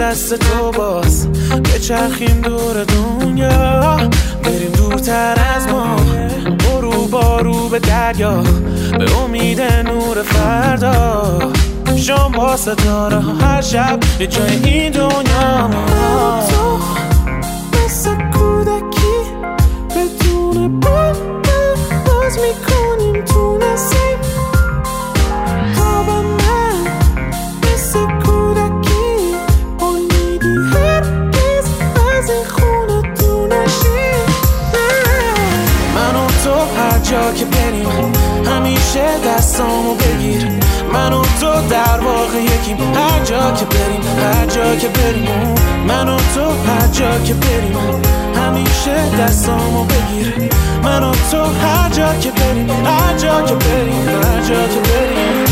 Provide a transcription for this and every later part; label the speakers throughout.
Speaker 1: دست تو باز بچرخیم دور دنیا، بریم دورتر از ما، برو بارو به دریا، به امید نور فردا. شام با ستاره ها هر شب یه جای این دنیا. من تو مثل کودکی بدون باز میکنیم تو نسیم. تا به من مثل کودکی امیدی هرگز از این خونه تو نشی. من و تو هر جا که بریم همیشه دستامو بگیر. من و تو در واقع یکیم هر جا که بریم، هر جا که بریم. من و تو هر جا که بریم همیشه دستامو بگیر. من و تو هر جا که بریم، هر جا که بریم، هر جا که بریم.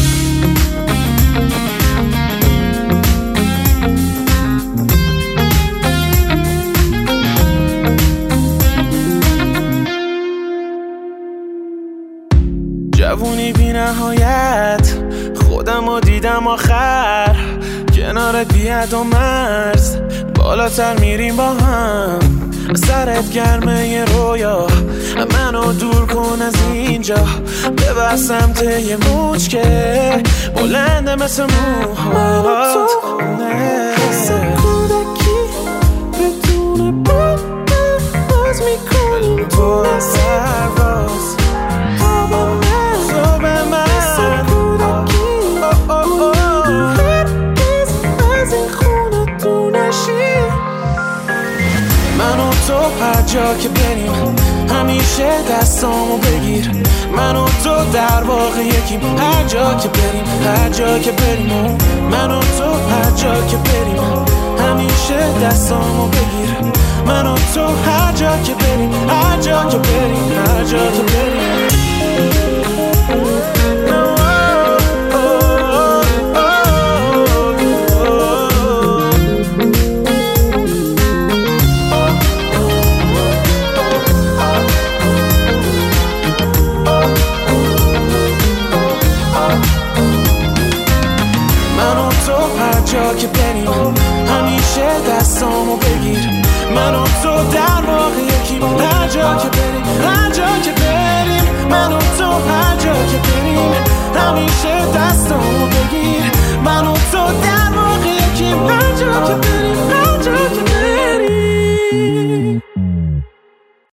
Speaker 1: جوونی بی نهایت خودمو دیدم آخر، کنارت بیاد و مرز بالاتر میریم با هم. سرت گرمه یه رویا منو دور کن از اینجا، ببر سمت یه موج که بلنده مثل موهات. مثل کودکی بدون باز میکنیم تو سرباز. من و تو هر جا که بریم همیشه دستامو بگیر. من و تو در واقع یکیم هر جا که بریم، هر جا که بریم. من و تو هر جا که بریم همیشه دستامو بگیر. من و تو هر جا که بریم، هر جا که بریم، هر جا که بریم. جا که بریم همیشه دستامو بگیر. من و تو در واقع یکیم هر جا که بریم، هر جا که بریم. من و تو هر جا که بریم همیشه دستامو بگیر. من و تو در واقع یکیم هر جا که بریم.